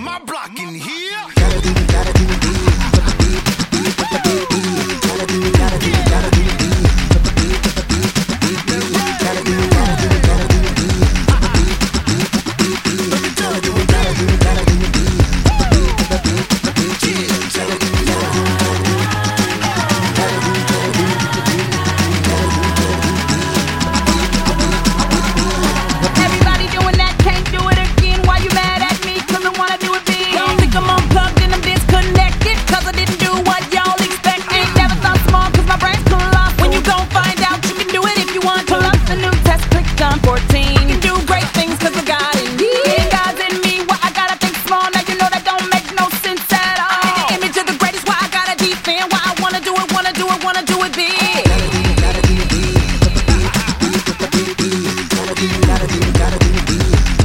My block in here. Gotta do the beat with the beat, with the beat, with the beat, beat. Gotta do the beat with the beat, with the beat, with the beat, beat. Gotta do the beat with the beat, with the beat, with the beat, beat. Gotta do the beat with the beat, with the beat, with the beat, beat. Gotta do the beat with the beat, with the Everybody doing that, can't do it again. Why you mad at me? 'Cause I wanna do it big. Don't think I'm unplugged and I'm disconnected, 'cause I didn't do what y'all expect. Ain't never thought small 'cause my brain's collapsed. When you gon' find out, you can do it if you want. Pull up the new test, click on 14. You can do great things 'cause I got it in me. Yeah, God's in me, why I gotta think small? Now you know that don't make no sense at all. I'm in the image of the greatest, why I gotta defend. Why I wanna do it, wanna do it, wanna do it big. gotta do the beat with the beat, with the beat, beat. Gotta do the beat with the beat, with the beat,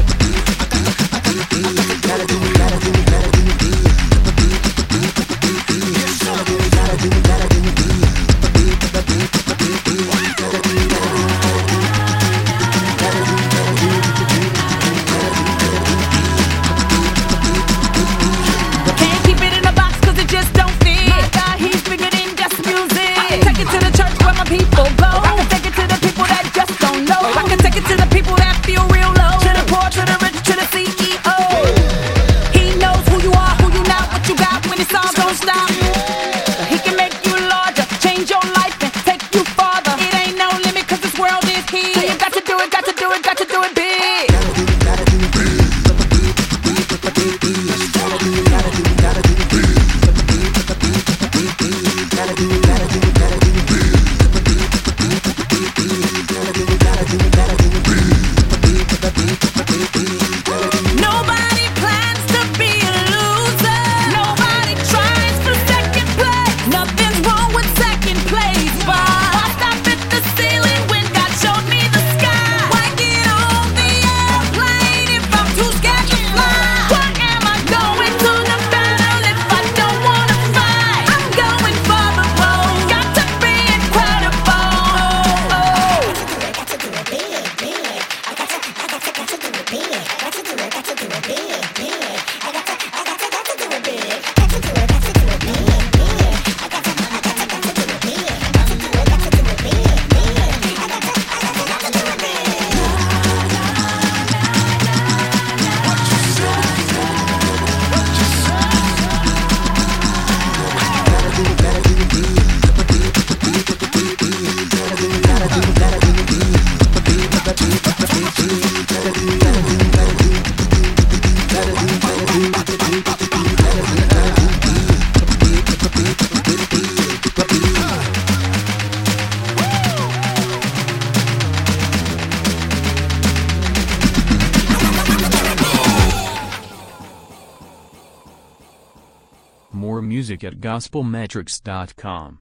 gotta do the beat with the beat, with the beat, beat. Gotta do the beat with the beat, with the beat, Can't keep it in a box 'cause it just don't fit. My God, he's bigger than just music. I can take it to the church where my people go. I can take it to the people that just don't know. I can take it to the people that feel real low. To the poor, to the rich, to the CEO. He knows who you are, who you not, what you got when it's all don't stop. He can make you larger, change your life and take you farther. It ain't no limit 'cause this world is his. So you got to do it, got to do it, got to do it big. gotta do the beat with the beat, with the beat, beat. Gotta do the beat with the beat, with the beat, beat. Gotta do the beat with the beat, with the beat, beat. Gotta do the beat with the beat, with the beat, beat. Gotta do the beat with the beat, with the beat, beat. Nobody plans to be a loser. Nobody tries for second place. Nothing's wrong with second place, but why stop at the ceiling when God showed me the sky? Why get on the airplane if I'm too scared to fly? Why am I going to the battle if I don't wanna fight? I'm going for the gold. Got to be incredible. More music at gospelmetrics.com.